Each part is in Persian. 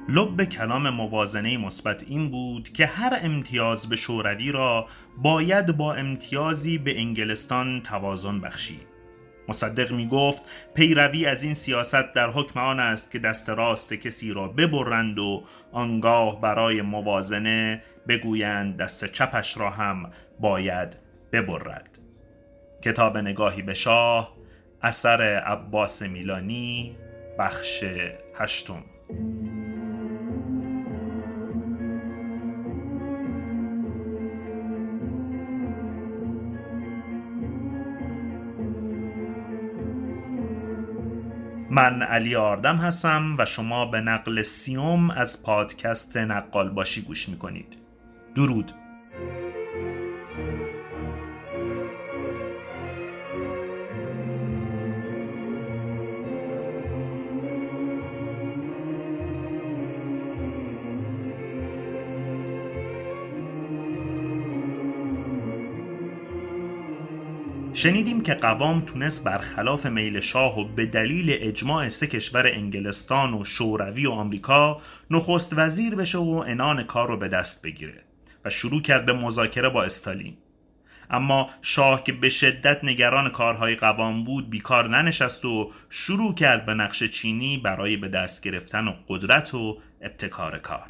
لب کلام موازنه مثبت این بود که هر امتیاز به شوروی را باید با امتیازی به انگلستان توازن بخشید. مصدق می گفت پیروی از این سیاست در حکم آن است که دست راست کسی را ببرند و آنگاه برای موازنه بگویند دست چپش را هم باید ببرد. کتاب نگاهی به شاه، اثر عباس میلانی، بخش 8. من علی آردم هستم و شما به نقل 30 از پادکست نقال باشی گوش میکنید. درود. شنیدیم که قوام تونست برخلاف میل شاه و به دلیل اجماع 3 کشور انگلستان و شوروی و آمریکا نخست وزیر بشه و عنان کار رو به دست بگیره و شروع کرد به مذاکره با استالین. اما شاه که به شدت نگران کارهای قوام بود بیکار ننشست و شروع کرد به نقش چینی برای به دست گرفتن و قدرت و ابتکار کار.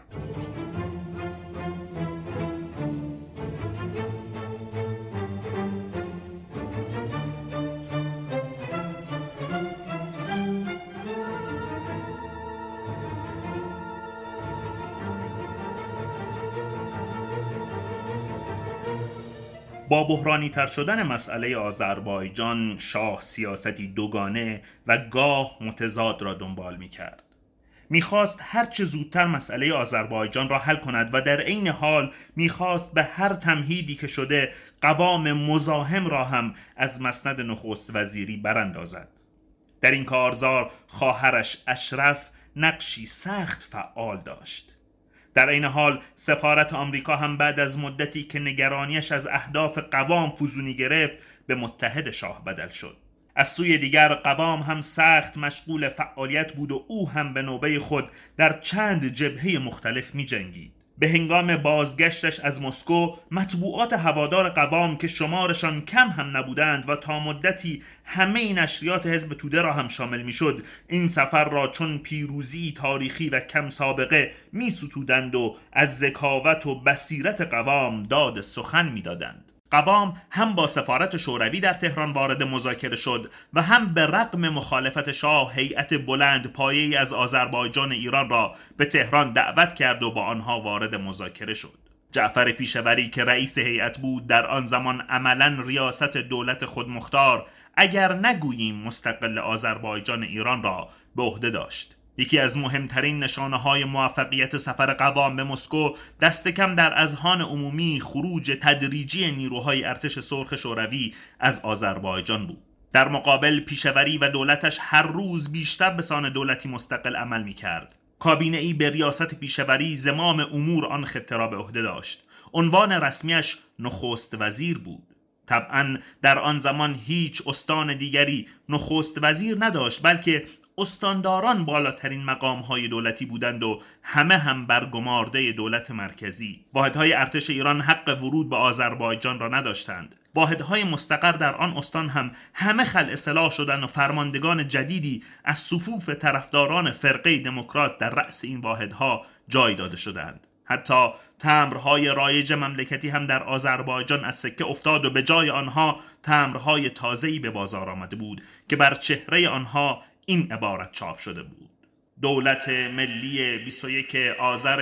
با بحرانی تر شدن مسئله آذربایجان، شاه سیاستی دوگانه و گاه متضاد را دنبال می کرد. می خواست هرچه زودتر مسئله آذربایجان را حل کند و در عین حال می خواست به هر تمهیدی که شده قوام مزاحم را هم از مسند نخست وزیری براندازد. در این کارزار خواهرش اشرف نقشی سخت فعال داشت. در این حال سفارت آمریکا هم بعد از مدتی که نگرانیش از اهداف قوام فزونی گرفت به متحد شاه بدل شد. از سوی دیگر قوام هم سخت مشغول فعالیت بود و او هم به نوبه خود در چند جبهه مختلف می جنگید. به هنگام بازگشتش از مسکو مطبوعات هوادار قوام که شمارشان کم هم نبودند و تا مدتی همه نشریات حزب توده را هم شامل می شد این سفر را چون پیروزی تاریخی و کم سابقه می ستودند و از ذکاوت و بصیرت قوام داد سخن می دادند. قوام هم با سفارت شوروی در تهران وارد مذاکره شد و هم به رغم مخالفت شاه هیئت بلند پایه‌ای از آذربایجان ایران را به تهران دعوت کرد و با آنها وارد مذاکره شد. جعفر پیشوری که رئیس هیئت بود در آن زمان عملاً ریاست دولت خودمختار اگر نگوییم مستقل آذربایجان ایران را به عهده داشت. یکی از مهمترین نشانه‌های موفقیت سفر قوام به مسکو دست کم در اذهان عمومی خروج تدریجی نیروهای ارتش سرخ شوروی از آذربایجان بود. در مقابل پیشوری و دولتش هر روز بیشتر به سان دولتی مستقل عمل می‌کرد. کابینه‌ای به ریاست پیشوری زمام امور آن خطه را به عهده داشت. عنوان رسمیش نخست وزیر بود. طبعاً در آن زمان هیچ استان دیگری نخست وزیر نداشت بلکه استانداران بالاترین مقام‌های دولتی بودند و همه هم برگمارده دولت مرکزی. واحدهای ارتش ایران حق ورود به آذربایجان را نداشتند. واحدهای مستقر در آن استان هم همه خلع سلاح شدند و فرماندگان جدیدی از صفوف طرفداران فرقه دموکرات در رأس این واحدها جای داده شدند. حتی تمبرهای رایج مملکتی هم در آذربایجان از سکه افتاد و به جای آنها تمبرهای تازه‌ای به بازار آمده بود که بر چهره آنها این عبارت چاپ شده بود: دولت ملی 21 آذر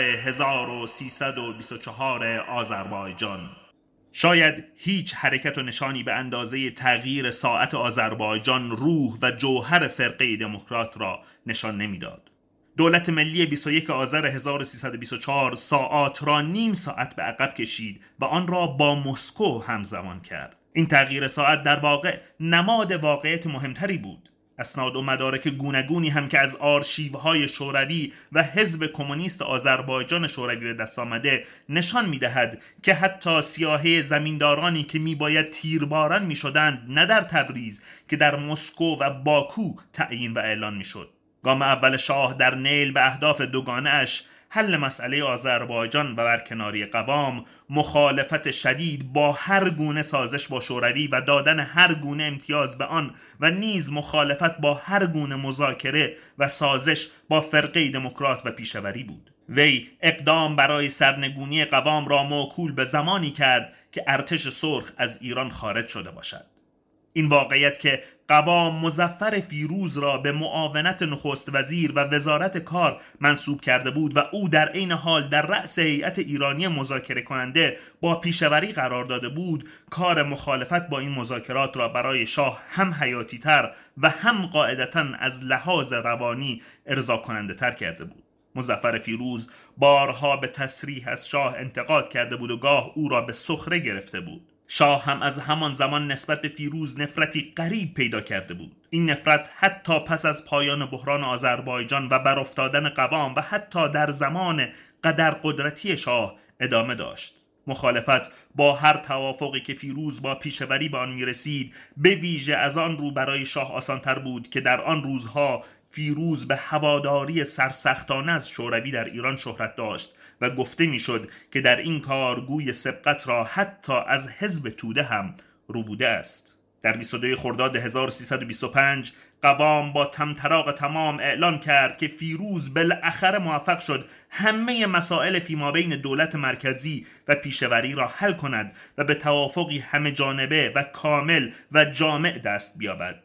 1324 آذربایجان. شاید هیچ حرکت و نشانی به اندازه تغییر ساعت آذربایجان روح و جوهر فرقه دموکرات را نشان نمیداد. دولت ملی 21 آذر 1324 ساعات را نیم ساعت به عقب کشید و آن را با مسکو همزمان کرد. این تغییر ساعت در واقع نماد واقعیت مهمتری بود. اسناد و مدارک گوناگونی هم که از آرشیوهای شوروی و حزب کمونیست آذربایجان شوروی به دست آمده نشان می‌دهد که حتی سیاهه زمیندارانی که میباید تیرباران میشدند نه در تبریز که در مسکو و باکو تعیین و اعلان میشد. گام اول شاه در نیل به اهداف دوگانه اش، حل مسئله آذربایجان و برکناری قوام، مخالفت شدید با هر گونه سازش با شوروی و دادن هر گونه امتیاز به آن و نیز مخالفت با هر گونه مذاکره و سازش با فرقه دموکرات و پیشوری بود. وی اقدام برای سرنگونی قوام را موکول به زمانی کرد که ارتش سرخ از ایران خارج شده باشد. این واقعیت که قوام مظفر فیروز را به معاونت نخست وزیر و وزارت کار منصوب کرده بود و او در عین حال در رأس هیئت ایرانی مذاکره کننده با پیشوری قرار داده بود، کار مخالفت با این مذاکرات را برای شاه هم حیاتی تر و هم قاعدتاً از لحاظ روانی ارضا کننده تر کرده بود. مظفر فیروز بارها به تصریح از شاه انتقاد کرده بود و گاه او را به سخره گرفته بود. شاه هم از همان زمان نسبت به فیروز نفرتی غریب پیدا کرده بود. این نفرت حتی پس از پایان بحران آذربایجان و برافتادن قوام و حتی در زمان قدرتی شاه ادامه داشت. مخالفت با هر توافقی که فیروز با پیشوری به آن می‌رسید، به ویژه از آن رو برای شاه آسان‌تر بود که در آن روزها فیروز به هواداری سرسختانه از شوروی در ایران شهرت داشت و گفته میشد که در این کار گوی سبقت را حتی از حزب توده هم روبوده است. در 22 خرداد 1325 قوام با طمطراق تمام اعلان کرد که فیروز بالاخره موفق شد همه مسائل فیمابین دولت مرکزی و پیشوری را حل کند و به توافقی همه جانبه و کامل و جامع دست بیابد.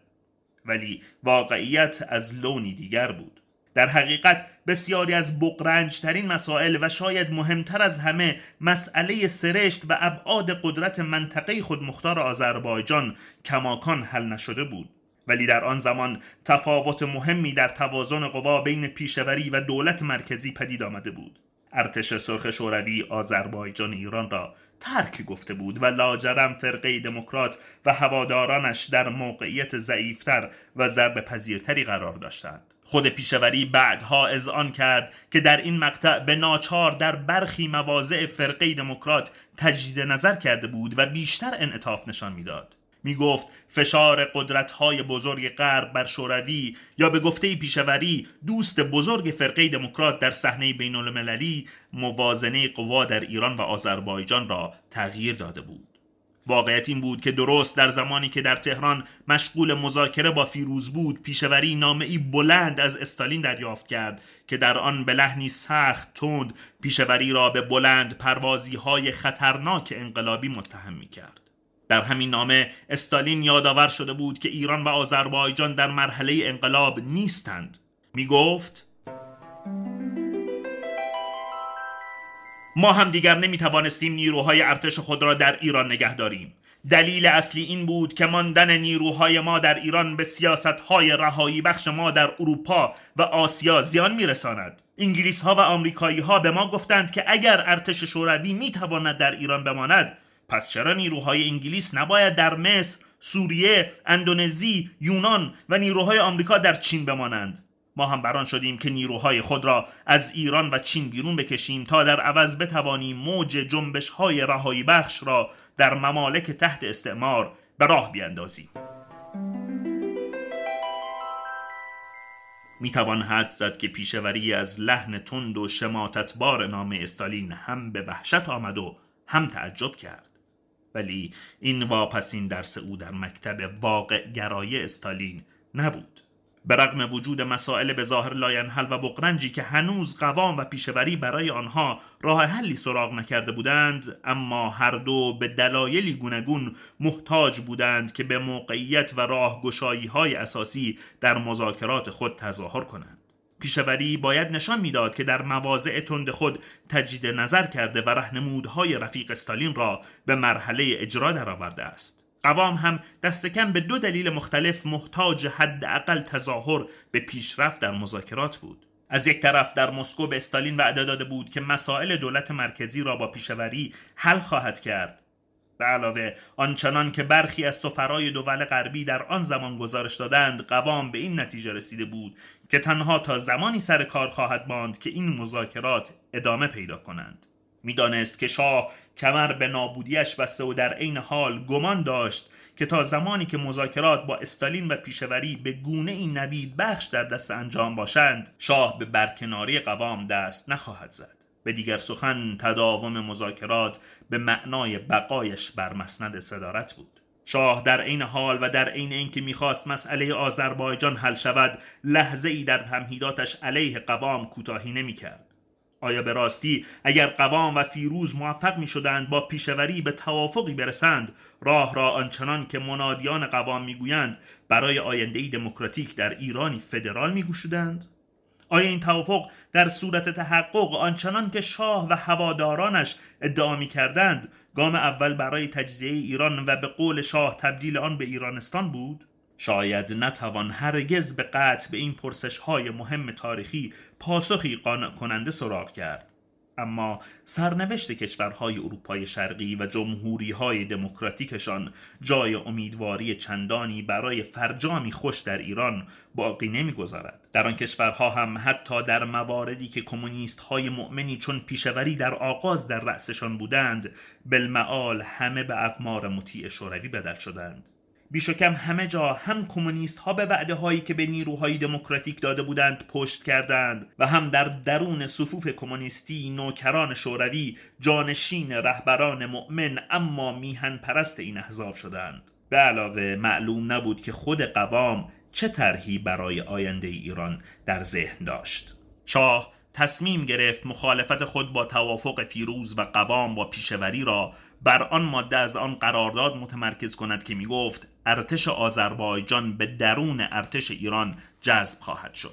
ولی واقعیت از لونی دیگر بود. در حقیقت بسیاری از بغرنج‌ترین مسائل و شاید مهمتر از همه مسئله سرشت و ابعاد قدرت منطقه خودمختار آذربایجان کماکان حل نشده بود. ولی در آن زمان تفاوت مهمی در توازن قوا بین پیشوری و دولت مرکزی پدید آمده بود. ارتش سرخ شوروی آذربایجان ایران را ترک گفته بود و لاجرم فرقه دموکرات و هوادارانش در موقعیت ضعیفتر و ضربه پذیرتری قرار داشتند. خود پیشوری بعدها اذعان کرد که در این مقطع به ناچار در برخی مواضع فرقه دموکرات تجدید نظر کرده بود و بیشتر انعطاف نشان میداد. می گفت فشار قدرت‌های بزرگ غرب بر شوروی یا به گفته پیشوری دوست بزرگ فرقه دموکرات در صحنه بین‌المللی موازنه قوا در ایران و آذربایجان را تغییر داده بود. واقعیت این بود که درست در زمانی که در تهران مشغول مذاکره با فیروز بود، پیشوری نامه‌ای بلند از استالین دریافت کرد که در آن به لحنی سخت تند پیشوری را به بلند پروازی‌های خطرناک انقلابی متهم می‌کرد. در همین نامه استالین یادآور شده بود که ایران و آذربایجان در مرحله انقلاب نیستند. می گفت ما هم دیگر نمی توانستیم نیروهای ارتش خود را در ایران نگه داریم. دلیل اصلی این بود که ماندن نیروهای ما در ایران به سیاست‌های رهایی بخش ما در اروپا و آسیا زیان می رساند. انگلیس‌ها و آمریکایی‌ها به ما گفتند که اگر ارتش شوروی می تواند در ایران بماند، پس چرا نیروهای انگلیس نباید در مصر، سوریه، اندونزی، یونان و نیروهای آمریکا در چین بمانند؟ ما هم بران شدیم که نیروهای خود را از ایران و چین بیرون بکشیم تا در عوض بتوانیم موج جنبش‌های رهایی بخش را در ممالک تحت استعمار به راه بیاندازیم. میتوان حدس زد که پیشوری از لحن تند و شماتتبار نامه استالین هم به وحشت آمد و هم تعجب کرد. ولی این واپسین درس او در مکتب واقع گرایی استالین نبود. به رغم وجود مسائل به ظاهر لاینحل و بغرنجی که هنوز قوام و پیشوری برای آنها راه حلی سراغ نکرده بودند، اما هر دو به دلایلی گوناگون محتاج بودند که به موقعیت و راهگشایی‌های اساسی در مذاکرات خود تظاهر کنند. پیشوری باید نشان میداد که در مواضع تند خود تجدید نظر کرده و راهنمودهای رفیق استالین را به مرحله اجرا درآورده است. قوام هم دست کم به 2 دلیل مختلف محتاج حداقل تظاهر به پیشرفت در مذاکرات بود. از یک طرف در مسکو به استالین وعده داده بود که مسائل دولت مرکزی را با پیشوری حل خواهد کرد. به علاوه آنچنان که برخی از سفرای دول غربی در آن زمان گزارش دادند، قوام به این نتیجه رسیده بود که تنها تا زمانی سر کار خواهد ماند که این مذاکرات ادامه پیدا کنند. میدانست که شاه کمر به نابودیش بسته و در عین حال گمان داشت که تا زمانی که مذاکرات با استالین و پیشوری به گونه این نوید بخش در دست انجام باشند، شاه به برکناری قوام دست نخواهد زد. به دیگر سخن تداوم مذاکرات به معنای بقایش بر مسند صدارت بود. شاه در عین حال و در عین اینکه می‌خواست مسئله آذربایجان حل شود، لحظه‌ای در تمهیداتش علیه قوام کوتاهی نمی‌کرد. آیا به راستی اگر قوام و فیروز موفق می شدند با پیشوری به توافقی برسند، راه را آنچنان که منادیان قوام می گویند برای آینده‌ای دموکراتیک در ایرانی فدرال می گشودند؟ آیا این توافق در صورت تحقق آنچنان که شاه و هوادارانش ادعا می کردند گام اول برای تجزیه ایران و به قول شاه تبدیل آن به ایرانستان بود؟ شاید نتوان هرگز به قطع به این پرسش‌های مهم تاریخی پاسخی قانع کننده سراغ کرد، اما سرنوشت کشورهای اروپای شرقی و جمهوری‌های دموکراتیکشان جای امیدواری چندانی برای فرجامی خوش در ایران باقی نمی‌گذارد. در آن کشورها هم حتی در مواردی که کمونیست‌های مؤمنی چون پیشوری در آغاز در رأسشان بودند، بالمعال همه به اقمار مطیع شوروی بدل شدند. بیش و کم همه جا هم کمونیست ها به وعده هایی که به نیروهای دموکراتیک داده بودند پشت کردند و هم در درون صفوف کمونیستی نوکران شوروی جانشین رهبران مؤمن اما میهن پرست این احزاب شدند. به علاوه معلوم نبود که خود قوام چه طرحی برای آینده ایران در ذهن داشت. شاه تصمیم گرفت مخالفت خود با توافق فیروز و قوام با پیشوری را بر آن ماده از آن قرارداد متمرکز کند که می گفت ارتش آذربایجان به درون ارتش ایران جذب خواهد شد.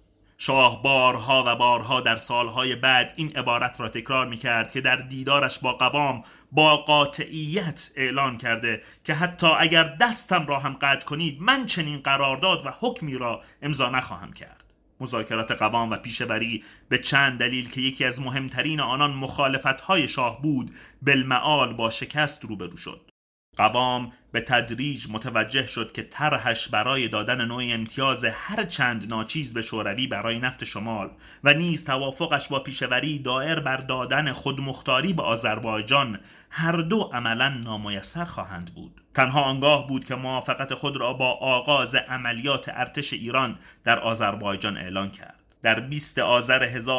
شاه بارها و بارها در سالهای بعد این عبارت را تکرار می کرد که در دیدارش با قوام با قاطعیت اعلان کرده که حتی اگر دستم را هم قطع کنید من چنین قرارداد و حکمی را امضا نخواهم کرد. مذاکرات قوام و پیشوری به چند دلیل که یکی از مهمترین آنان مخالفت‌های شاه بود بالمعال با شکست روبرو شد. قوام به تدریج متوجه شد که طرحش برای دادن نوع امتیاز هر چند ناچیز به شوروی برای نفت شمال و نیز توافقش با پیشوری دایر بر دادن خودمختاری به آذربایجان هر دو عملاً نامیسر خواهند بود. تنها آنگاه بود که موافقت خود را با آغاز عملیات ارتش ایران در آذربایجان اعلان کرد. در 20 آذر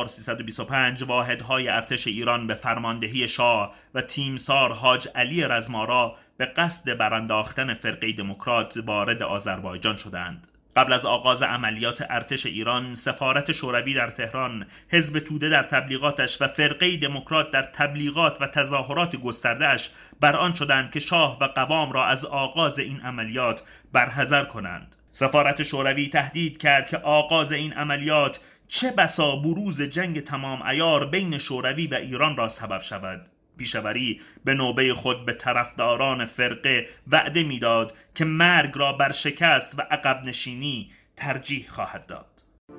1325 واحدهای ارتش ایران به فرماندهی شاه و تیمسار حاج علی رزمارا به قصد برانداختن فرقه دموکرات وارد آذربایجان شدند. قبل از آغاز عملیات ارتش ایران، سفارت شوروی در تهران، حزب توده در تبلیغاتش و فرقه دموکرات در تبلیغات و تظاهرات گسترده‌اش بر آن شدند که شاه و قوام را از آغاز این عملیات برحذر کنند. سفارت شوروی تهدید کرد که آغاز این عملیات چه بسا بروز جنگ تمام عیار بین شوروی و ایران را سبب شود. پیشوری به نوبه خود به طرفداران فرقه وعده میداد که مرگ را بر شکست و عقب نشینی ترجیح خواهد داد.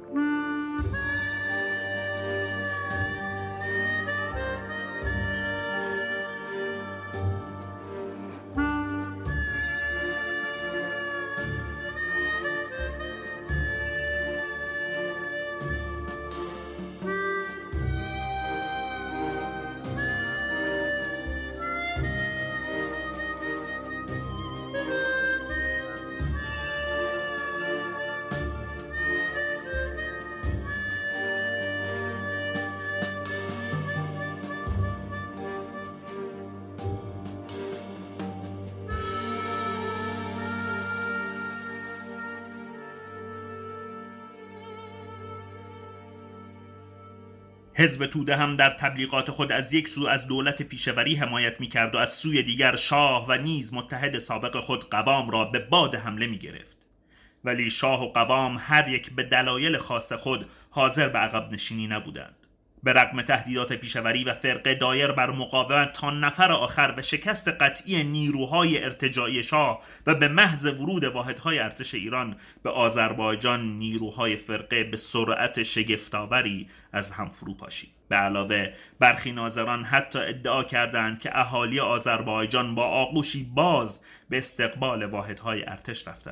حزب توده هم در تبلیغات خود از یک سو از دولت پیشوری حمایت می‌کرد و از سوی دیگر شاه و نیز متحد سابق خود قوام را به باد حمله می‌گرفت. ولی شاه و قوام هر یک به دلایل خاص خود حاضر به عقب نشینی نبودند. به رغم تهدیدات پیشوری و فرقه دایر بر مقاومت تا نفر آخر و شکست قطعی نیروهای ارتجاعی شاه و به محض ورود واحدهای ارتش ایران به آذربایجان، نیروهای فرقه به سرعت شگفت‌آوری از هم فرو پاشید. به علاوه برخی ناظران حتی ادعا کردند که اهالی آذربایجان با آغوشی باز به استقبال واحدهای ارتش رفتند.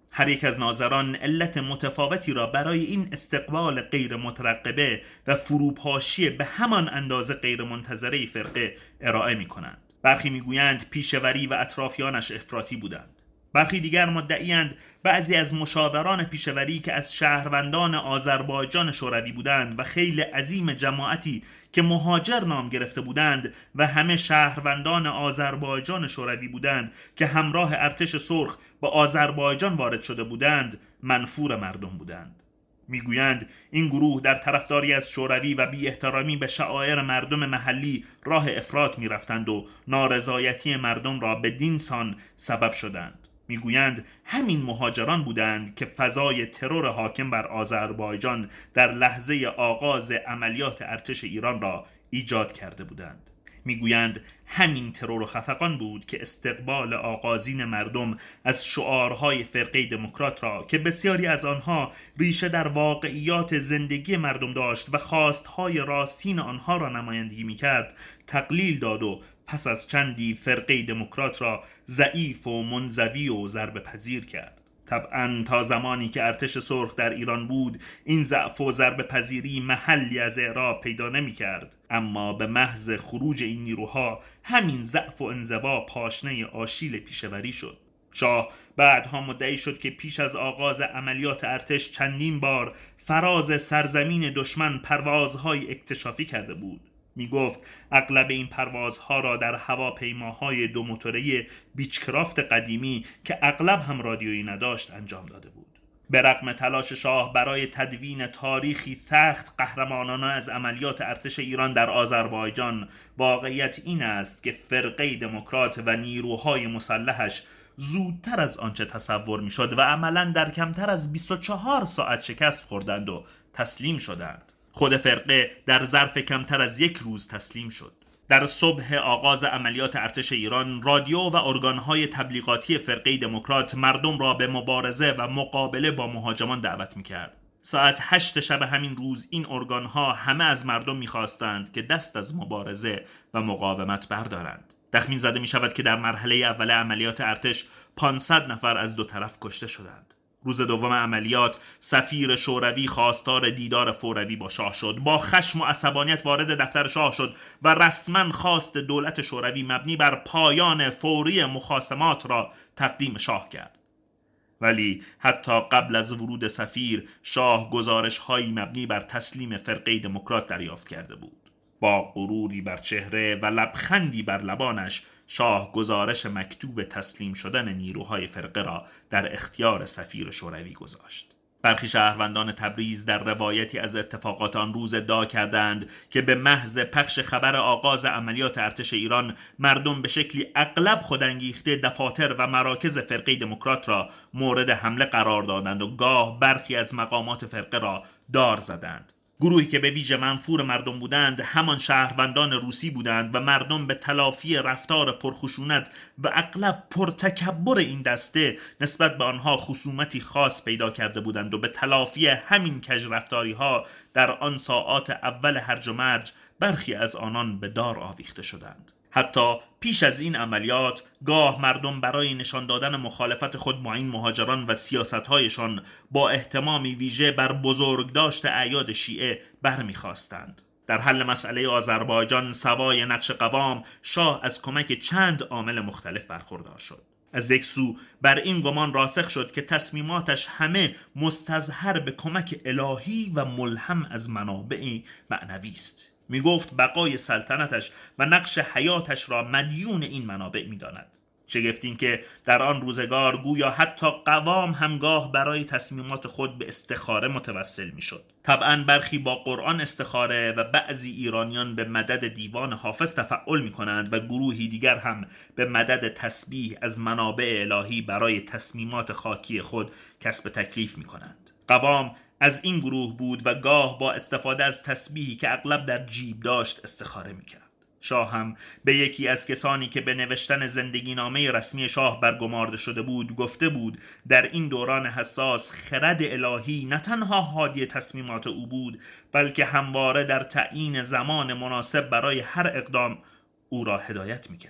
هر یک از ناظران علت متفاوتی را برای این استقبال غیر مترقبه و فروپاشی به همان اندازه غیر منتظره فرقه ارائه می کنند. برخی می گویند پیشوری و اطرافیانش افراطی بودند. برخی دیگر مدعیند بعضی از مشاوران پیشوری که از شهروندان آذربایجان شوروی بودند و خیلی عظیم جماعتی که مهاجر نام گرفته بودند و همه شهروندان آذربایجان شوروی بودند که همراه ارتش سرخ به آذربایجان وارد شده بودند منفور مردم بودند. میگویند این گروه در طرفداری از شوروی و بی احترامی به شعائر مردم محلی راه افراط میرفتند و نارضایتی مردم را به دین سان سبب شدند. میگویند همین مهاجران بودند که فضای ترور حاکم بر آذربایجان در لحظه آغاز عملیات ارتش ایران را ایجاد کرده بودند. میگویند همین ترور و خفقان بود که استقبال آغازین مردم از شعارهای فرقه دموکرات را که بسیاری از آنها ریشه در واقعیات زندگی مردم داشت و خواستهای راستین آنها را نمایندگی میکرد تقلیل داد و پس از چندی فرقه دموکرات را ضعیف و منزوی و ضربه پذیر کرد. طبعا تا زمانی که ارتش سرخ در ایران بود این ضعف و ضربه پذیری محلی از اعراب پیدا نمی کرد، اما به محض خروج این نیروها همین ضعف و انزوا پاشنه آشیل پیشوری شد. شاه بعدها مدعی شد که پیش از آغاز عملیات ارتش چندین بار فراز سرزمین دشمن پروازهای اکتشافی کرده بود. می گفت اغلب این پروازها را در هواپیماهای دو موتوره بیچکرافت قدیمی که اغلب هم رادیویی نداشت انجام داده بود. به رغم تلاش شاه برای تدوین تاریخی سخت قهرمانانه از عملیات ارتش ایران در آذربایجان، واقعیت این است که فرقه دموکرات و نیروهای مسلحش زودتر از آنچه تصور می شد و عملاً در کمتر از 24 ساعت شکست خوردند و تسلیم شدند. خود فرقه در ظرف کمتر از 1 روز تسلیم شد. در صبح آغاز عملیات ارتش ایران، رادیو و ارگانهای تبلیغاتی فرقه دموکرات مردم را به مبارزه و مقابله با مهاجمان دعوت می‌کرد. ساعت 8 شب همین روز این ارگانها همه از مردم می‌خواستند که دست از مبارزه و مقاومت بردارند. تخمین زده می‌شود که در مرحله اول عملیات ارتش 500 نفر از دو طرف کشته شدند. روز دوم عملیات سفیر شوروی خواستار دیدار فوروی با شاه شد. با خشم و عصبانیت وارد دفتر شاه شد و رسما خواست دولت شوروی مبنی بر پایان فوری مخاصمات را تقدیم شاه کرد. ولی حتی قبل از ورود سفیر، شاه گزارش‌هایی مبنی بر تسلیم فرقه دموکرات دریافت کرده بود. با غروری بر چهره و لبخندی بر لبانش، شاه گزارش مکتوب تسلیم شدن نیروهای فرقه را در اختیار سفیر شوروی گذاشت. برخی شهروندان تبریز در روایتی از اتفاقات آن روز ادعا کردند که به محض پخش خبر آغاز عملیات ارتش ایران، مردم به شکلی اغلب خودانگیخته دفاتر و مراکز فرقه دموکرات را مورد حمله قرار دادند و گاه برخی از مقامات فرقه را دار زدند. گروهی که به ویژه منفور مردم بودند همان شهروندان روسی بودند و مردم به تلافی رفتار پرخشونت و اغلب پرتکبر این دسته نسبت به آنها خصومتی خاص پیدا کرده بودند و به تلافی همین کج رفتاری ها در آن ساعات اول هرج و مرج برخی از آنان به دار آویخته شدند. حتی پیش از این عملیات گاه مردم برای نشان دادن مخالفت خود با این مهاجران و سیاست‌هایشان با اهتمامی ویژه بر بزرگداشت اعیاد شیعه برمیخواستند. در حل مسئله آذربایجان سوای نقش قوام، شاه از کمک چند عامل مختلف برخوردار شد. از یک سو بر این گمان راسخ شد که تصمیماتش همه مستظهر به کمک الهی و ملهم از منابع معنوی است. می گفت بقای سلطنتش و نقش حیاتش را مدیون این منابع می داند. شگفت این که در آن روزگار گویا حتی قوام همگاه برای تصمیمات خود به استخاره متوسل می شد. طبعا برخی با قرآن استخاره و بعضی ایرانیان به مدد دیوان حافظ تفعل می کنند و گروهی دیگر هم به مدد تسبیح از منابع الهی برای تصمیمات خاکی خود کسب تکلیف می کنند. قوام از این گروه بود و گاه با استفاده از تسبیحی که اغلب در جیب داشت استخاره میکرد. شاه هم به یکی از کسانی که به نوشتن زندگی نامه رسمی شاه برگمارده شده بود گفته بود در این دوران حساس خرد الهی نه تنها هادی تصمیمات او بود، بلکه همواره در تعیین زمان مناسب برای هر اقدام او را هدایت میکرد.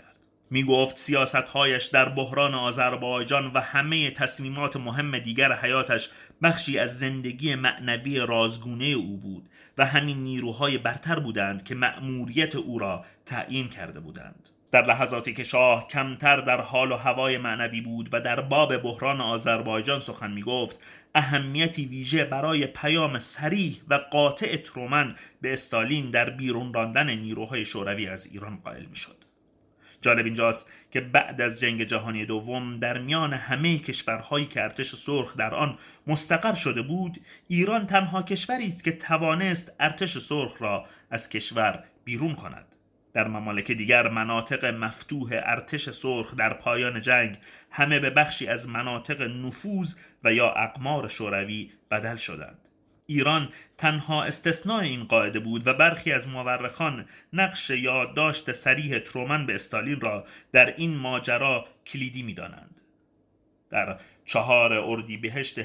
می گفت سیاست‌هایش در بحران آذربایجان و همه تصمیمات مهم دیگر حیاتش بخشی از زندگی معنوی رازگونه او بود و همین نیروهای برتر بودند که مأموریت او را تعیین کرده بودند. در لحظاتی که شاه کمتر در حال و هوای معنوی بود و در باب بحران آذربایجان سخن می گفت، اهمیتی ویژه برای پیام صریح و قاطع ترومن به استالین در بیرون راندن نیروهای شوروی از ایران قائل می شد. جالب اینجاست که بعد از جنگ جهانی دوم در میان همه کشورهایی که ارتش سرخ در آن مستقر شده بود، ایران تنها کشوری است که توانست ارتش سرخ را از کشور بیرون کند. در ممالک دیگر مناطق مفتوح ارتش سرخ در پایان جنگ همه به بخشی از مناطق نفوذ و یا اقمار شوروی بدل شدند. ایران تنها استثناء این قاعده بود و برخی از مورخان نقش یادداشت صریح ترومن به استالین را در این ماجرا کلیدی می‌دانند. در 4 اردیبهشت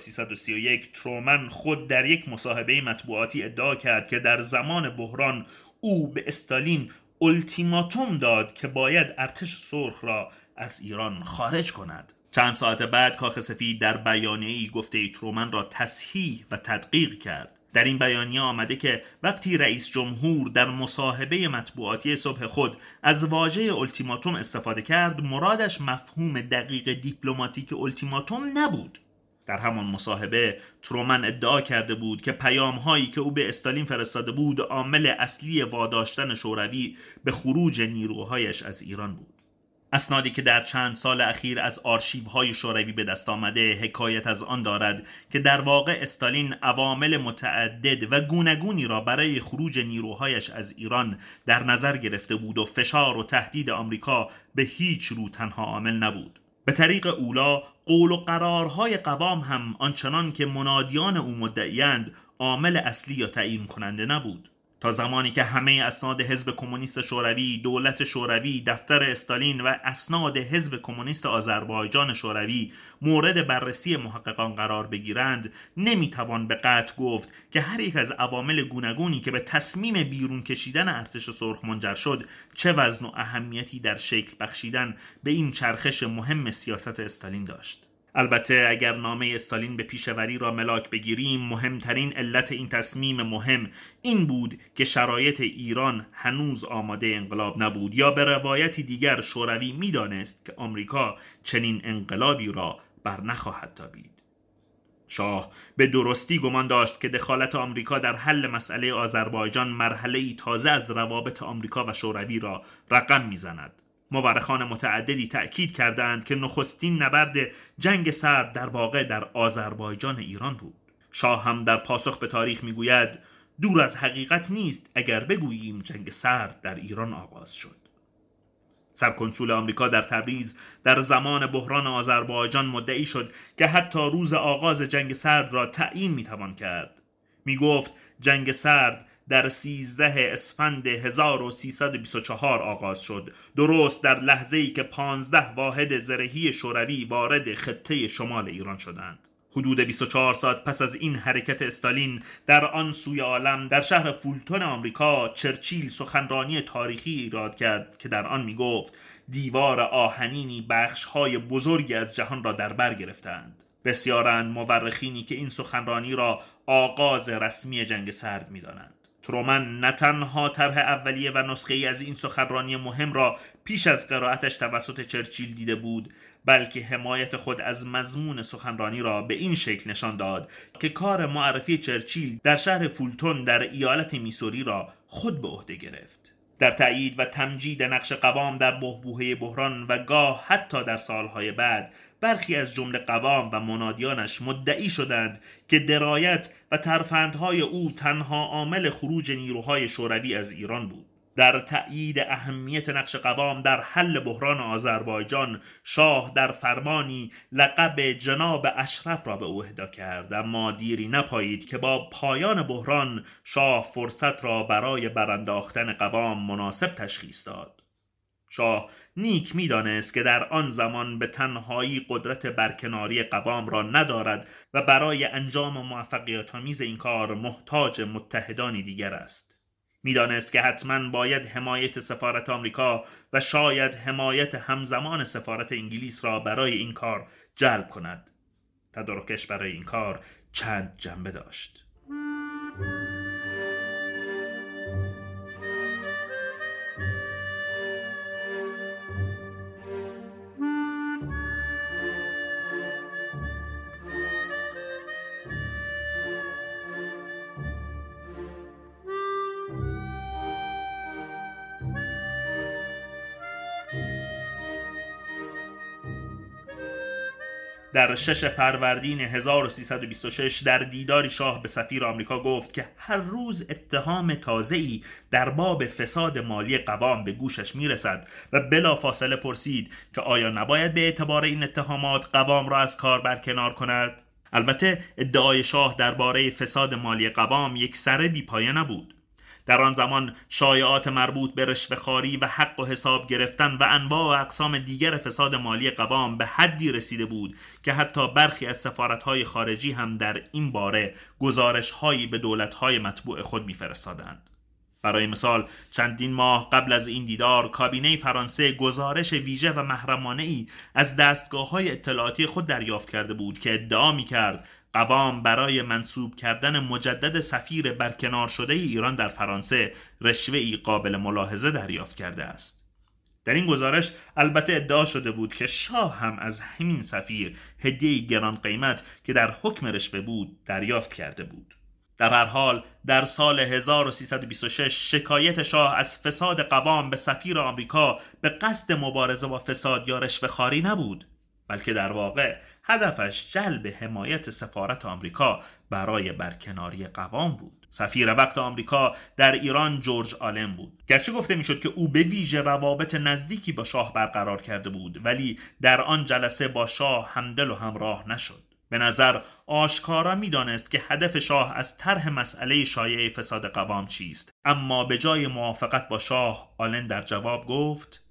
1331 ترومن خود در یک مصاحبه مطبوعاتی ادعا کرد که در زمان بحران او به استالین التیماتوم داد که باید ارتش سرخ را از ایران خارج کند. چند ساعت بعد کاخ سفید در بیانیه‌ای گفته ترومن را تصحیح و تدقیق کرد. در این بیانیه آمده که وقتی رئیس جمهور در مصاحبه مطبوعاتی صبح خود از واژه التیماتوم استفاده کرد، مرادش مفهوم دقیق دیپلماتیک التیماتوم نبود. در همان مصاحبه ترومن ادعا کرده بود که پیام‌هایی که او به استالین فرستاده بود عامل اصلی واداشتن شوروی به خروج نیروهایش از ایران بود. اسنادی که در چند سال اخیر از آرشیوهای شوروی به دست آمده حکایت از آن دارد که در واقع استالین عوامل متعدد و گوناگونی را برای خروج نیروهایش از ایران در نظر گرفته بود و فشار و تهدید آمریکا به هیچ رو تنها عامل نبود. به طریق اولا قول و قرارهای قوام هم آنچنان که منادیان او مدعیند عامل اصلی یا تعیین کننده نبود. تا زمانی که همه اسناد حزب کمونیست شوروی، دولت شوروی، دفتر استالین و اسناد حزب کمونیست آذربایجان شوروی مورد بررسی محققان قرار بگیرند، نمیتوان به قطع گفت که هر یک از عوامل گوناگونی که به تصمیم بیرون کشیدن ارتش سرخ منجر شد چه وزن و اهمیتی در شکل بخشیدن به این چرخش مهم سیاست استالین داشت. البته اگر نامه استالین به پیشوری را ملاک بگیریم، مهمترین علت این تصمیم مهم این بود که شرایط ایران هنوز آماده انقلاب نبود، یا به روایتی دیگر شوروی می‌دانست که آمریکا چنین انقلابی را بر نخواهد تابید. شاه به درستی گمان داشت که دخالت آمریکا در حل مسئله آذربایجان مرحله‌ای تازه از روابط آمریکا و شوروی را رقم می‌زند. مورخان متعددی تأکید کردند که نخستین نبرد جنگ سرد در واقع در آذربایجان ایران بود. شاه هم در پاسخ به تاریخ میگوید دور از حقیقت نیست اگر بگوییم جنگ سرد در ایران آغاز شد. سرکنسول آمریکا در تبریز در زمان بحران آذربایجان مدعی شد که حتی روز آغاز جنگ سرد را تعیین میتوان کرد. میگفت جنگ سرد در 13 اسفند 1324 آغاز شد، درست در لحظه‌ای که 15 واحد زرهی شوروی وارد خطه شمال ایران شدند. حدود 24 ساعت پس از این حرکت استالین در آن سوی عالم در شهر فولتون آمریکا، چرچیل سخنرانی تاریخی ایراد کرد که در آن می گفت دیوار آهنینی بخش‌های بزرگی از جهان را در بر گرفتند. بسیارند مورخینی که این سخنرانی را آغاز رسمی جنگ سرد می دانند. ترومن نه تنها طرح اولیه و نسخه ای از این سخنرانی مهم را پیش از قرائتش توسط چرچیل دیده بود، بلکه حمایت خود از مضمون سخنرانی را به این شکل نشان داد که کار معرفی چرچیل در شهر فولتون در ایالت میسوری را خود به عهده گرفت. در تأیید و تمجید نقش قوام در بحبوحه بحران و گاه حتی در سالهای بعد، برخی از جمله قوام و منادیانش مدعی شدند که درایت و ترفندهای او تنها عامل خروج نیروهای شوروی از ایران بود. در تأیید اهمیت نقش قوام در حل بحران آذربایجان، شاه در فرمانی لقب جناب اشرف را به او اهدا کرد، اما دیری نپایید که با پایان بحران شاه فرصت را برای برانداختن قوام مناسب تشخیص داد. شاه نیک می‌دانست که در آن زمان به تنهایی قدرت برکناری قوام را ندارد و برای انجام موفقیت‌آمیز این کار محتاج متحدانی دیگر است. میدانست که حتما باید حمایت سفارت آمریکا و شاید حمایت همزمان سفارت انگلیس را برای این کار جلب کند. تدارکش برای این کار چند جنبه داشت. در 6 فروردین 1326 در دیداری شاه به سفیر آمریکا گفت که هر روز اتهام تازه‌ای در باب فساد مالی قوام به گوشش میرسد و بلافاصله پرسید که آیا نباید به اعتبار این اتهامات قوام را از کار برکنار کند؟ البته ادعای شاه درباره فساد مالی قوام یک سره بی پایه نبود. در آن زمان شایعات مربوط به رشوه‌خواری و حق و حساب گرفتن و انواع و اقسام دیگر فساد مالی قوام به حدی رسیده بود که حتی برخی از سفارت‌های خارجی هم در این باره گزارش‌هایی به دولت‌های متبوع خود می‌فرستادند. برای مثال چندین ماه قبل از این دیدار کابینه فرانسه گزارش ویژه و محرمانه‌ای از دستگاه‌های اطلاعاتی خود دریافت کرده بود که ادعا می‌کرد قوام برای منصوب کردن مجدد سفیر برکنار شده ایران در فرانسه رشوه‌ای قابل ملاحظه دریافت کرده است. در این گزارش البته ادعا شده بود که شاه هم از همین سفیر هدیه‌ای گران قیمت که در حکم رشوه بود دریافت کرده بود. در هر حال در سال 1326 شکایت شاه از فساد قوام به سفیر آمریکا به قصد مبارزه با فساد یا رشوه‌خواری نبود، بلکه در واقع هدفش جلب حمایت سفارت آمریکا برای برکناری قوام بود. سفیر وقت آمریکا در ایران جورج آلن بود. گرچه گفته میشد که او به ویژه روابط نزدیکی با شاه برقرار کرده بود، ولی در آن جلسه با شاه همدل و همراه نشد. به نظر آشکارا میدانست که هدف شاه از طرح مسئله شایع فساد قوام چیست، اما به جای موافقت با شاه آلن در جواب گفت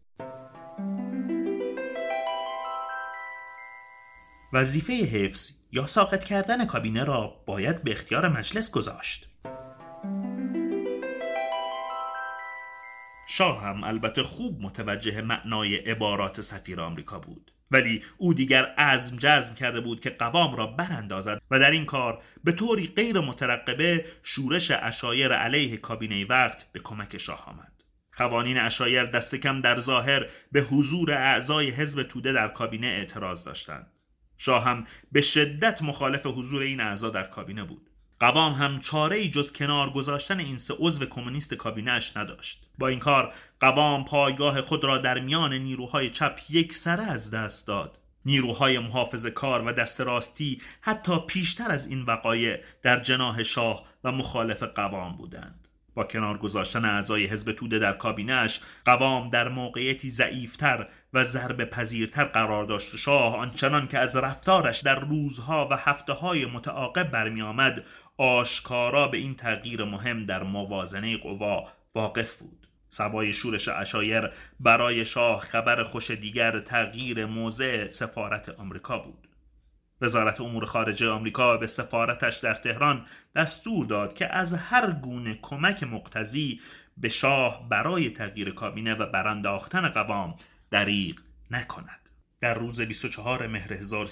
وظیفه حفظ یا ساقط کردن کابینه را باید به اختیار مجلس گذاشت. شاه هم البته خوب متوجه معنای عبارات سفیر آمریکا بود، ولی او دیگر عزم جزم کرده بود که قوام را براندازد و در این کار به طوری غیر مترقبه شورش عشایر علیه کابینه وقت به کمک شاه آمد. خوانین عشایر دست کم در ظاهر به حضور اعضای حزب توده در کابینه اعتراض داشتند. شاه هم به شدت مخالف حضور این اعضا در کابینه بود. قوام هم چاره‌ای جز کنار گذاشتن این 3 عضو کمونیست کابینه‌اش نداشت. با این کار قوام پایگاه خود را در میان نیروهای چپ یکسره از دست داد. نیروهای محافظه‌کار و دست راستی حتی پیشتر از این وقایع در جناح شاه و مخالف قوام بودند. با کنار گذاشتن اعضای حزب توده در کابینه‌اش قوام در موقعیتی ضعیف‌تر و ضربه پذیرتر قرار داشت. شاه آنچنان که از رفتارش در روزها و هفته‌های متعاقب برمی آمد آشکارا به این تغییر مهم در موازنه قوا واقف بود. سوای شورش عشایر برای شاه خبر خوش دیگر تغییر موضع سفارت آمریکا بود. وزارت امور خارجه آمریکا به سفارتش در تهران دستور داد که از هر گونه کمک مقتضی به شاه برای تغییر کابینه و برانداختن قوام دریغ نکند. در روز 24 مهر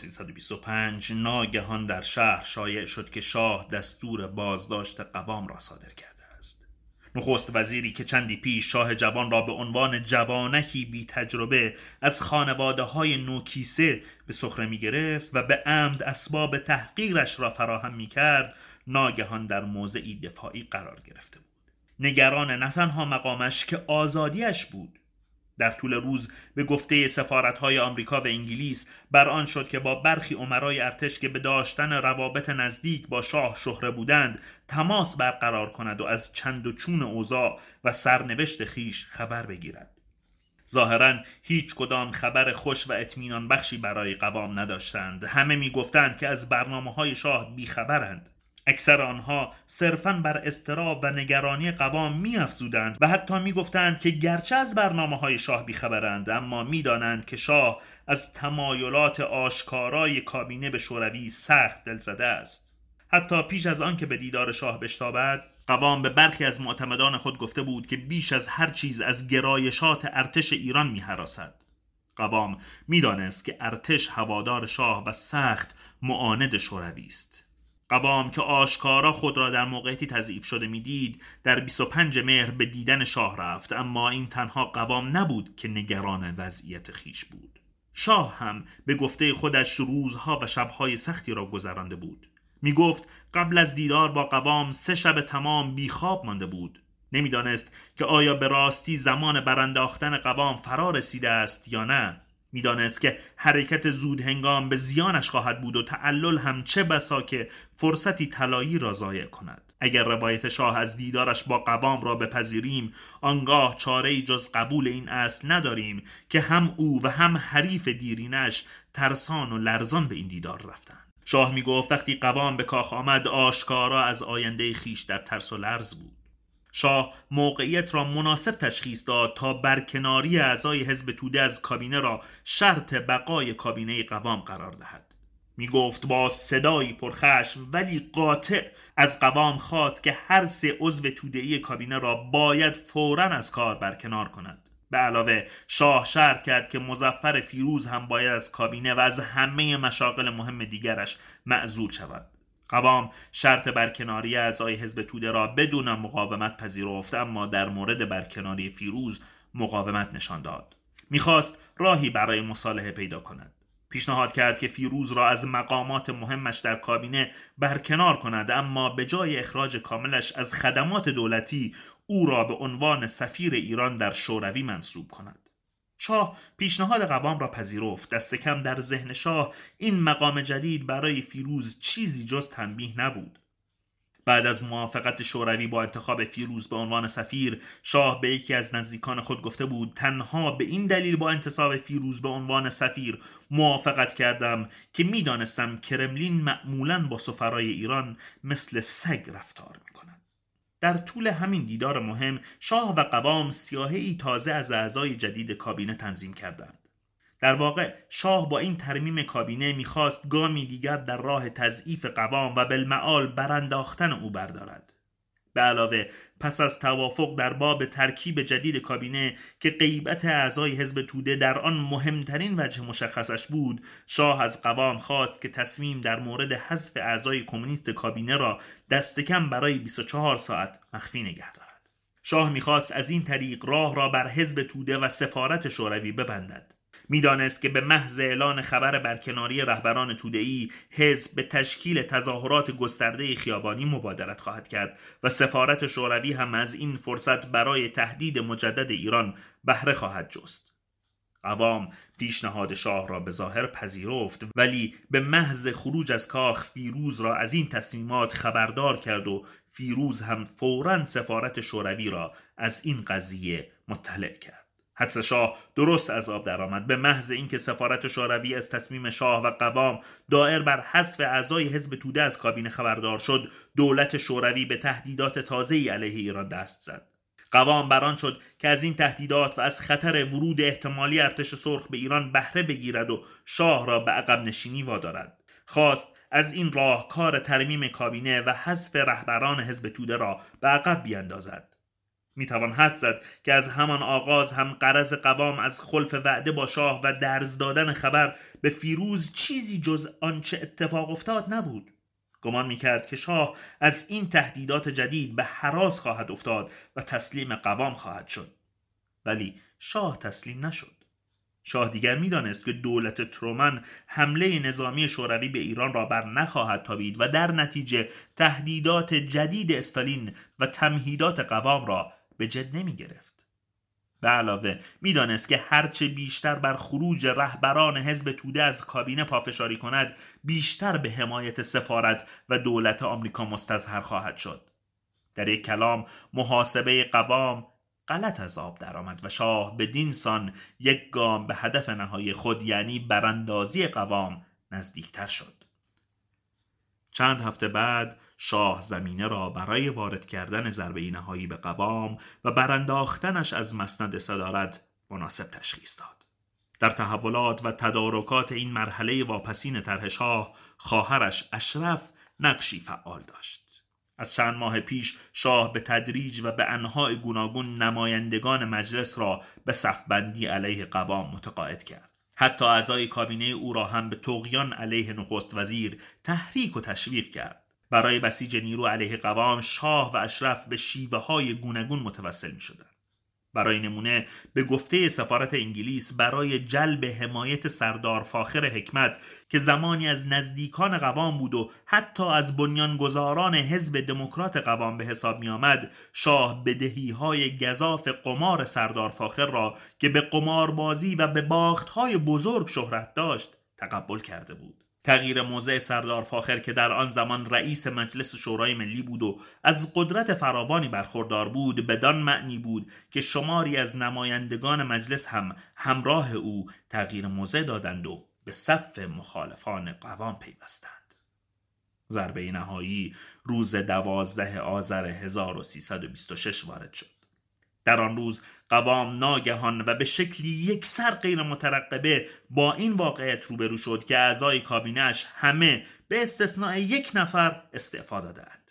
1325 ناگهان در شهر شایع شد که شاه دستور بازداشت قوام را صادر کرده است. نخست وزیری که چندی پیش شاه جوان را به عنوان جوانکی بی تجربه از خانواده‌های نوکیسه به سخره می گرفت و به عمد اسباب تحقیرش را فراهم می کرد، ناگهان در موضعی دفاعی قرار گرفته بود. نگران نه تنها مقامش که آزادیش بود. در طول روز به گفته سفارت‌های آمریکا و انگلیس بر آن شد که با برخی امرای ارتش که به داشتن روابط نزدیک با شاه شهره بودند تماس برقرار کند و از چند و چون اوضاع و سرنوشت خیش خبر بگیرد. ظاهراً هیچ کدام خبر خوش و اطمینان بخشی برای قوام نداشتند. همه می گفتند که از برنامه‌های شاه بیخبرند. اکثر آنها صرفاً بر اضطراب و نگرانی قوام می‌افزودند و حتی می‌گفتند که گرچه از برنامه‌های شاه بیخبرند اما می‌دانند که شاه از تمایلات آشکارای کابینه به شوروی سخت دلزده است. حتی پیش از آن که به دیدار شاه بشتابد قوام به برخی از معتمدان خود گفته بود که بیش از هر چیز از گرایشات ارتش ایران می‌هراسد. قوام می‌دانست که ارتش هوادار شاه و سخت معاند شوروی است. قوام که آشکارا خود را در موقعیتی تضعیف شده میدید، در 25 مهر به دیدن شاه رفت، اما این تنها قوام نبود که نگران وضعیت خیش بود. شاه هم به گفته خودش روزها و شبهای سختی را گذرانده بود. می گفت قبل از دیدار با قوام 3 شب تمام بیخواب مانده بود. نمیدانست که آیا به راستی زمان برانداختن قوام فرا رسیده است یا نه. میدانست که حرکت زود هنگام به زیانش خواهد بود و تعلل هم چه بسا که فرصتی طلایی را ضایع کند. اگر روایت شاه از دیدارش با قوام را بپذیریم، آنگاه چاره‌ای جز قبول این اصل نداریم که هم او و هم حریف دیرینش ترسان و لرزان به این دیدار رفتند. شاه می گفت وقتی قوام به کاخ آمد، آشکارا از آینده خیش در ترس و لرز بود. شاه موقعیت را مناسب تشخیص داد تا برکناری اعضای حزب توده از کابینه را شرط بقای کابینه قوام قرار دهد. می گفت با صدایی پرخشم ولی قاطع از قوام خواست که هر 3 عضو توده‌ای کابینه را باید فوراً از کار برکنار کند. به علاوه شاه شرط کرد که مظفر فیروز هم باید از کابینه و از همه مشاغل مهم دیگرش معزول شود. قوام شرط برکناری اعضای حزب توده را بدون مقاومت پذیرفت، اما در مورد برکناری فیروز مقاومت نشان داد. میخواست راهی برای مصالحه پیدا کند. پیشنهاد کرد که فیروز را از مقامات مهمش در کابینه برکنار کند، اما به جای اخراج کاملش از خدمات دولتی او را به عنوان سفیر ایران در شوروی منصوب کند. شاه پیشنهاد قوام را پذیرفت. دست کم در ذهن شاه این مقام جدید برای فیروز چیزی جز تنبیه نبود. بعد از موافقت شوروی با انتخاب فیروز به عنوان سفیر، شاه به یکی از نزدیکان خود گفته بود تنها به این دلیل با انتصاب فیروز به عنوان سفیر موافقت کردم که میدانستم کرملین معمولاً با سفرای ایران مثل سگ رفتار می‌کند. در طول همین دیدار مهم، شاه و قوام سیاهه‌ای تازه از اعضای جدید کابینه تنظیم کردند. در واقع شاه با این ترمیم کابینه میخواست گامی دیگر در راه تضعیف قوام و بالمعال برانداختن او بردارد. به علاوه پس از توافق در باب ترکیب جدید کابینه که غیبت اعضای حزب توده در آن مهمترین وجه مشخصش بود، شاه از قوام خواست که تصمیم در مورد حذف اعضای کمونیست کابینه را دست کم برای 24 ساعت مخفی نگه دارد. شاه میخواست از این طریق راه را بر حزب توده و سفارت شوروی ببندد. میدانست که به محض اعلان خبر برکناری رهبران توده‌ای، حزب به تشکیل تظاهرات گسترده خیابانی مبادرت خواهد کرد و سفارت شوروی هم از این فرصت برای تهدید مجدد ایران بهره خواهد جست. قوام پیشنهاد شاه را به ظاهر پذیرفت، ولی به محض خروج از کاخ فیروز را از این تصمیمات خبردار کرد و فیروز هم فوراً سفارت شوروی را از این قضیه مطلع کرد. حدس شاه درست از آب درآمد. به محض اینکه سفارت شوروی از تصمیم شاه و قوام دائر بر حذف اعضای حزب توده از کابینه خبردار شد، دولت شوروی به تهدیدات تازه‌ای علیه ایران دست زد. قوام بران شد که از این تهدیدات و از خطر ورود احتمالی ارتش سرخ به ایران بهره بگیرد و شاه را به عقب نشینی وادارد. خواست از این راهکار ترمیم کابینه و حذف رهبران حزب توده را به عقب بیاندازد. میتوان حدس زد که از همان آغاز هم غرض قوام از خلف وعده با شاه و درز دادن خبر به فیروز چیزی جز آنچه اتفاق افتاد نبود. گمان میکرد که شاه از این تهدیدات جدید به هراس خواهد افتاد و تسلیم قوام خواهد شد. ولی شاه تسلیم نشد. شاه دیگر میدانست که دولت ترومن حمله نظامی شوروی به ایران را بر نخواهد تابید و در نتیجه تهدیدات جدید استالین و تمهیدات قوام را به جد نمی گرفت. به علاوه میدانست که هرچه بیشتر بر خروج رهبران حزب توده از کابینه پافشاری کند، بیشتر به حمایت سفارت و دولت آمریکا مستظهر خواهد شد. در یک کلام، محاسبه قوام غلط از آب درآمد و شاه بدین سان یک گام به هدف نهایی خود، یعنی براندازی قوام، نزدیکتر شد. چند هفته بعد شاه زمینه را برای وارد کردن ضربه نهایی به قوام و برانداختنش از مسند صدارت مناسب تشخیص داد. در تحولات و تدارکات این مرحله واپسین طرح شاه، خواهرش اشرف نقشی فعال داشت. از چند ماه پیش شاه به تدریج و به انواع گوناگون نمایندگان مجلس را به صفبندی علیه قوام متقاعد کرد. حتی اعضای کابینه او را هم به طغیان علیه نخست وزیر تحریک و تشویق کرد. برای بسیج نیرو علیه قوام شاه و اشرف به شیوه‌های گوناگون متوسل می‌شدند. برای نمونه به گفته سفارت انگلیس برای جلب حمایت سردار فاخر حکمت که زمانی از نزدیکان قوام بود و حتی از بنیانگذاران حزب دموکرات قوام به حساب می آمد، شاه بدهی‌های گزاف قمار سردار فاخر را که به قماربازی و به باخت‌های بزرگ شهرت داشت تقبل کرده بود. تغییر موضع سردار فاخر که در آن زمان رئیس مجلس شورای ملی بود و از قدرت فراوانی برخوردار بود بدان معنی بود که شماری از نمایندگان مجلس هم همراه او تغییر موضع دادند و به صف مخالفان قوام پیوستند. ضربه نهایی روز 12 آذر 1326 وارد شد. در آن روز قوام ناگهان و به شکلی یکسر غیر مترقبه با این واقعیت روبرو شد که اعضای کابینه‌اش همه به استثناء یک نفر استعفا دادند.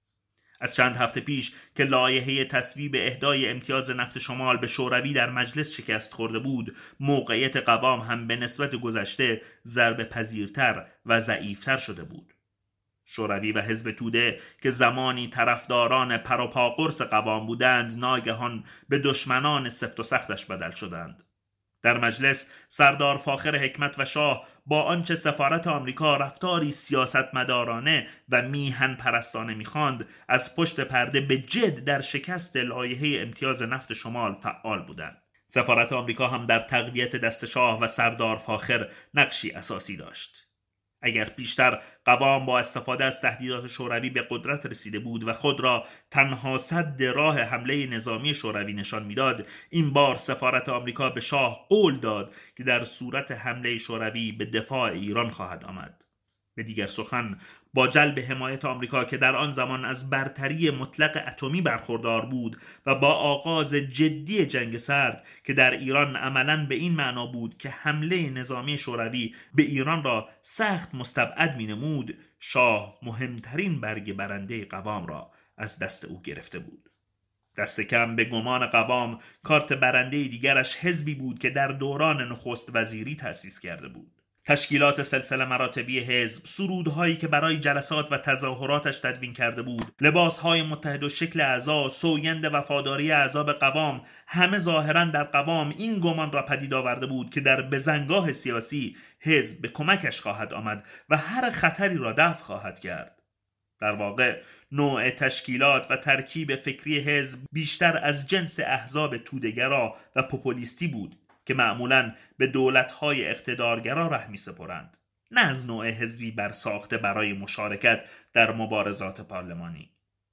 از چند هفته پیش که لایحه تصویب اهدای امتیاز نفت شمال به شوروی در مجلس شکست خورده بود، موقعیت قوام هم به نسبت گذشته ضربه پذیرتر و ضعیفتر شده بود. شوروی و حزب توده که زمانی طرفداران پروپاقرص قوام بودند ناگهان به دشمنان سفت و سختش بدل شدند. در مجلس سردار فاخر حکمت و شاه با آنچه سفارت آمریکا رفتاری سیاستمدارانه و میهن پرستانه می‌خواند از پشت پرده به جد در شکست لایحه امتیاز نفت شمال فعال بودند. سفارت آمریکا هم در تقویت دست شاه و سردار فاخر نقشی اساسی داشت. اگر پیشتر قوام با استفاده از تهدیدات شوروی به قدرت رسیده بود و خود را تنها سد راه حمله نظامی شوروی نشان میداد، این بار سفارت آمریکا به شاه قول داد که در صورت حمله شوروی به دفاع ایران خواهد آمد. به دیگر سخن، با جلب حمایت آمریکا که در آن زمان از برتری مطلق اتمی برخوردار بود و با آغاز جدی جنگ سرد که در ایران عملاً به این معنا بود که حمله نظامی شوروی به ایران را سخت مستبعد می‌نمود، شاه مهمترین برگ برنده قوام را از دست او گرفته بود. دست کم به گمان قوام کارت برنده دیگرش حزبی بود که در دوران نخست وزیری تأسیس کرده بود. تشکیلات سلسله مراتبی حزب، سرودهایی که برای جلسات و تظاهراتش تدوین کرده بود، لباسهای متحد و شکل اعضا، سوگند وفاداری اعضا به قوام، همه ظاهراً در قوام این گمان را پدید آورده بود که در بزنگاه سیاسی حزب به کمکش خواهد آمد و هر خطری را دفع خواهد کرد. در واقع نوع تشکیلات و ترکیب فکری حزب بیشتر از جنس احزاب توده‌گرا و پوپولیستی بود که معمولاً به دولت‌های اقتدارگرا ره می‌سپرند، نه از نوع حزبی برساخته برای مشارکت در مبارزات پارلمانی.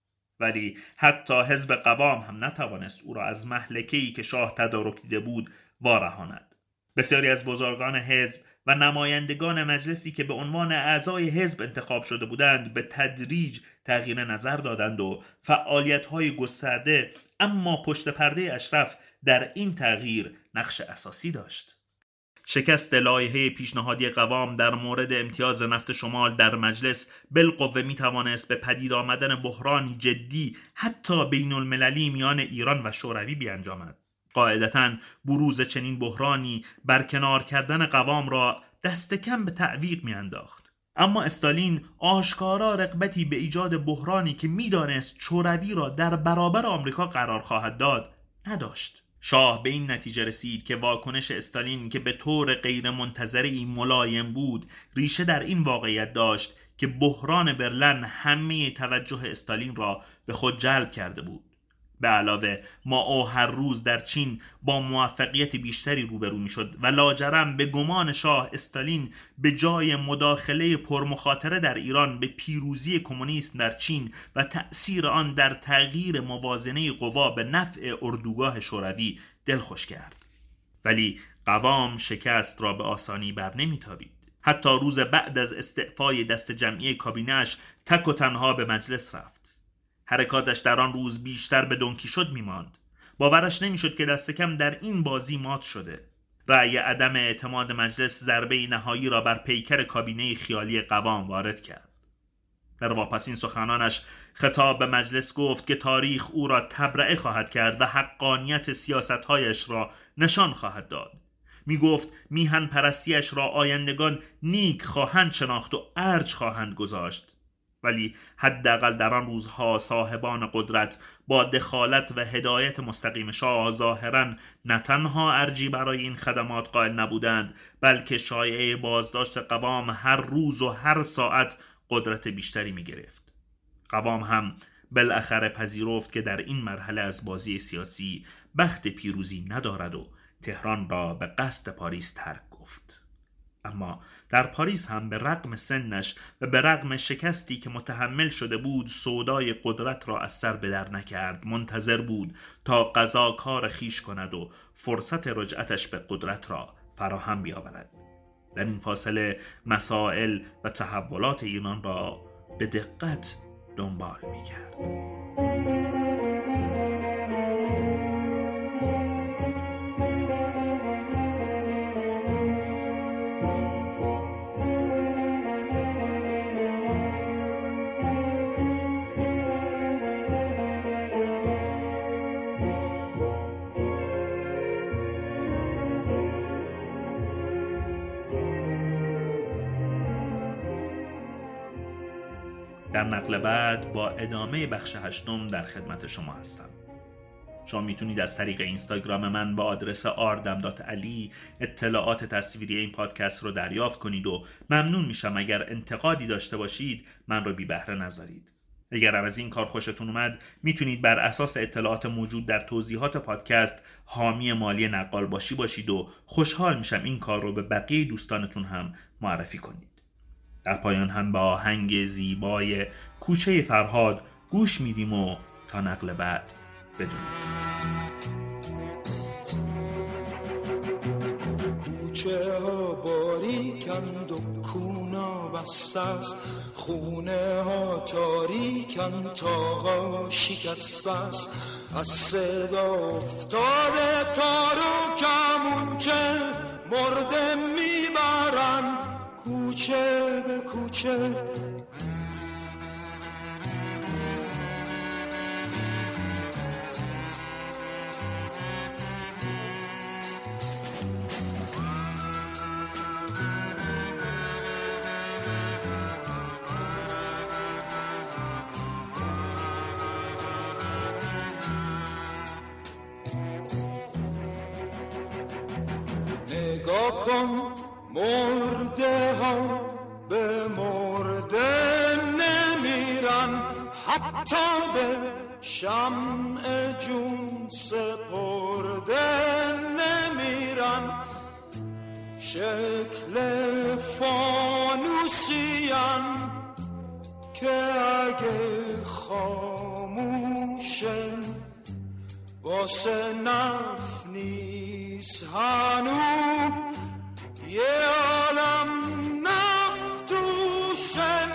ولی حتی حزب قوام هم نتوانست او را از مهلکه‌ای که شاه تدارک دیده بود وارهاند. بسیاری از بزرگان حزب و نمایندگان مجلسی که به عنوان اعضای حزب انتخاب شده بودند به تدریج تغییر نظر دادند و فعالیت‌های گسترده اما پشت پرده اشرف در این تغییر نقش اساسی داشت. شکست لایحه پیشنهادی قوام در مورد امتیاز نفت شمال در مجلس بالقوه میتوانست به پدید آمدن بحرانی جدی حتی بین المللی میان ایران و شوروی بیانجامد. قاعدتاً بروز چنین بحرانی برکنار کردن قوام را دست کم به تعویق میانداخت. اما استالین آشکارا رغبتی به ایجاد بحرانی که میدانست شوروی را در برابر آمریکا قرار خواهد داد نداشت. شاه به این نتیجه رسید که واکنش استالین که به طور غیر منتظری ملایم بود ریشه در این واقعیت داشت که بحران برلن همه توجه استالین را به خود جلب کرده بود. به علاوه مائو هر روز در چین با موفقیت بیشتری روبرو میشد و لاجرم به گمان شاه استالین به جای مداخله پرمخاطره در ایران به پیروزی کمونیسم در چین و تأثیر آن در تغییر موازنه قوا به نفع اردوگاه شوروی دلخوش کرد. ولی قوام شکست را به آسانی بر نمیتابید. حتی روز بعد از استعفای دست جمعی کابینه‌اش تک و تنها به مجلس رفت. حرکاتش در آن روز بیشتر به دونکیشوت میماند. باورش نمیشد که دست کم در این بازی مات شده. رأی عدم اعتماد مجلس ضربه نهایی را بر پیکر کابینه خیالی قوام وارد کرد. در واپسین سخنانش خطاب به مجلس گفت که تاریخ او را تبرئه خواهد کرد و حقانیت سیاست‌هایش را نشان خواهد داد. می گفت میهن پرستیش را آیندگان نیک خواهند شناخت و ارج خواهند گذاشت، ولی حداقل در آن روزها صاحبان قدرت با دخالت و هدایت مستقیم شاه ظاهراً نه تنها ارجی برای این خدمات قائل نبودند، بلکه شایعه بازداشت قوام هر روز و هر ساعت قدرت بیشتری می گرفت. قوام هم بالاخره پذیرفت که در این مرحله از بازی سیاسی بخت پیروزی ندارد و تهران را به قصد پاریس ترک گفت. اما در پاریس هم به رغم سنش و به رغم شکستی که متحمل شده بود سودای قدرت را از سر به در نکرد. منتظر بود تا قضا کار خیش کند و فرصت رجعتش به قدرت را فراهم بیاورد. در این فاصله مسائل و تحولات ایران را به دقت دنبال می‌کرد. در نقل بعد با ادامه بخش 8 در خدمت شما هستم. شما میتونید از طریق اینستاگرام من با آدرس ardam.ali اطلاعات تصویری این پادکست رو دریافت کنید و ممنون میشم اگر انتقادی داشته باشید من رو بی بهره نذارید. اگر از این کار خوشتون اومد میتونید بر اساس اطلاعات موجود در توضیحات پادکست حامی مالی نقال باشید و خوشحال میشم این کار رو به بقیه دوستانتون هم معرفی کنید. در پایان هم با آهنگ زیبای کوچه فرهاد گوش میدیم و تا نقل بعد بدرود. کوچه ها باریکند و کونا بسته است، خونه ها تاریکند تاقا شکسته است، از صدا افتاده تار و کمونچه مرده میبرن کوچه به کوچه. نگاه کن مرده ها به مرده نمیرن، حتی به شمع جون سپرده نمیرن، شکل فانوسیان که اگه خاموشه واسه نف نیست هنوز یه عالم نفتوشه.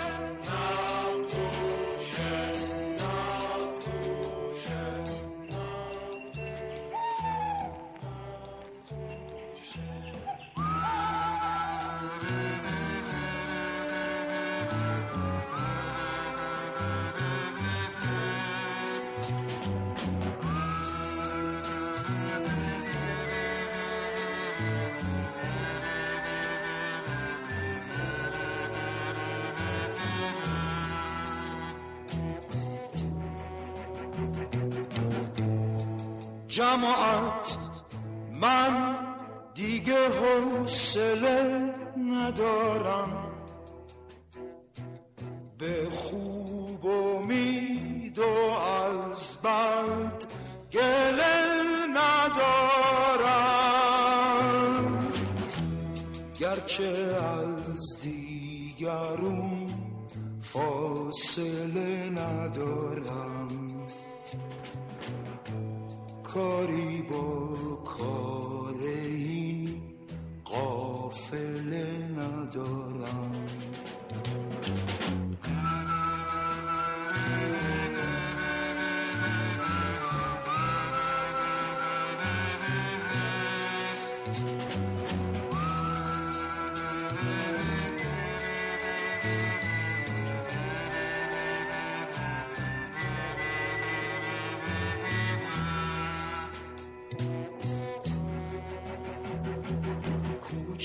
جماعت من دیگه حوصله ندارم، به خوب امید و از بد گله ندارم، گرچه از دیگرون فاصله ندارم، کاری با کار این قافله ندارم.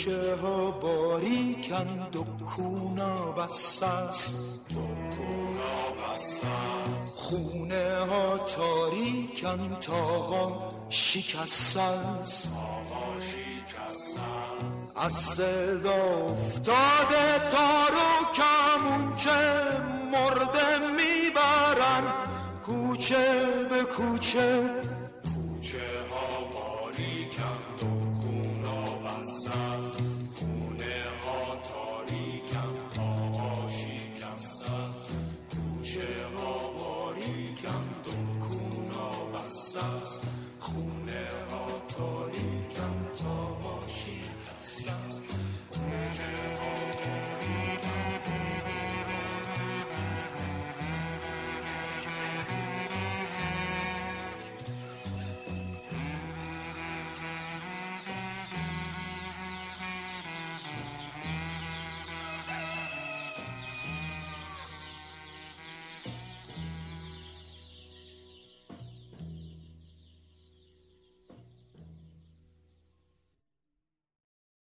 کوچه ها باریکند و کونا بسست، خونه ها تاریکند تاقا شکست است، از صدا افتاده تار و کمونچه مرده میبرن کوچه به کوچه، کوچه